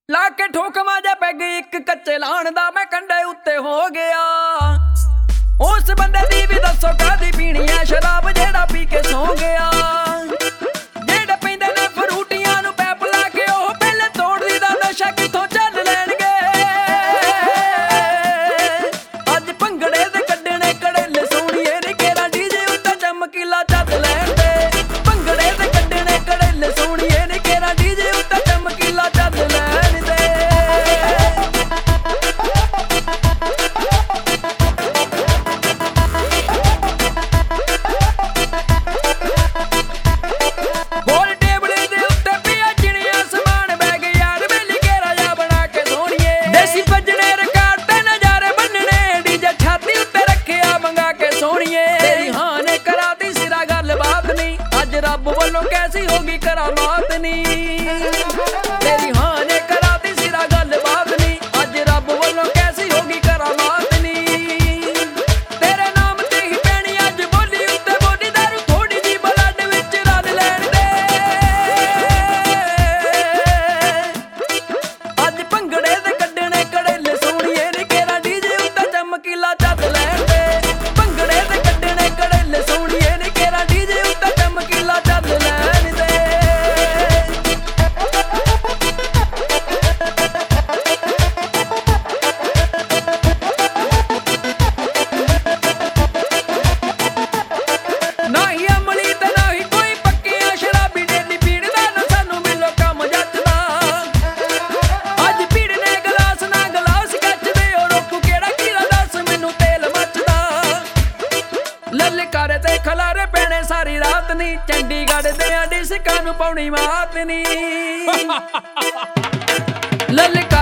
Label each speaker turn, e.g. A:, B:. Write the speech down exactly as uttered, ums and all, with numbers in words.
A: ਲਾ के ठोकमा जा पैग एक कच्चे लाण दा मैं कंडे उत्ते हो गया। उस बंदे दी भी दसो कादी पीनी है शराब जेड़ा पी के सो गया। जेड़े पींदे ने फ्रूटियां नू पैप ला के ओह पहले तोड़ दी दा नशा किथों चल लैणगे। अज भंगड़े दे कड्डणे कड़ेले सोहणीए नी केरा डीजे उत्ते चमकीला चल लैण दे। भंगड़े दे कड्डणे कड़ेले सोहणीए नी केरा डीजे उत्ते चमकीला चल लैण रब वालों कैसी होगी करामात नी। तेरी हाँ ने कराती सिरा गल बात नी। अज रब वालों कैसी होगी करामात नी। तेरे नाम ते ही पैनी अज बोली उत्ते बोली दारू थोड़ी जी ब्लड विच रल लैण दे। अज भंगड़े दे कड्डणे कड़ेले सोहणीए नी केरा डीजे उत्ते चमकीला चल लैण दे। भंगड़े दे कड्डणे कड़ेले सोहणीए नी केरा डीजे उत्ते चमकीला ललकारे ते खलारे पैने सारी रात नी। चंडीगढ़ दे डिस्कां नूं पाउणी मात नी। ललका